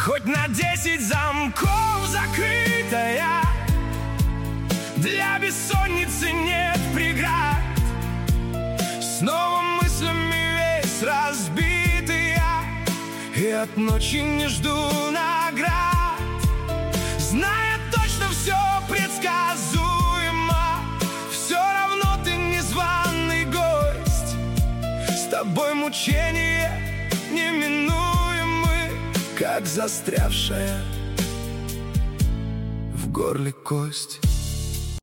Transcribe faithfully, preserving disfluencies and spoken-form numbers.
хоть на десять замков закрытая. Для бессонницы нет преград. Снова мыслями весь разбитый я, и от ночи не жду наград, зная точно все предсказуемо. Все равно ты незваный гость, с тобой мучения неминуемы, как застрявшая в горле кость.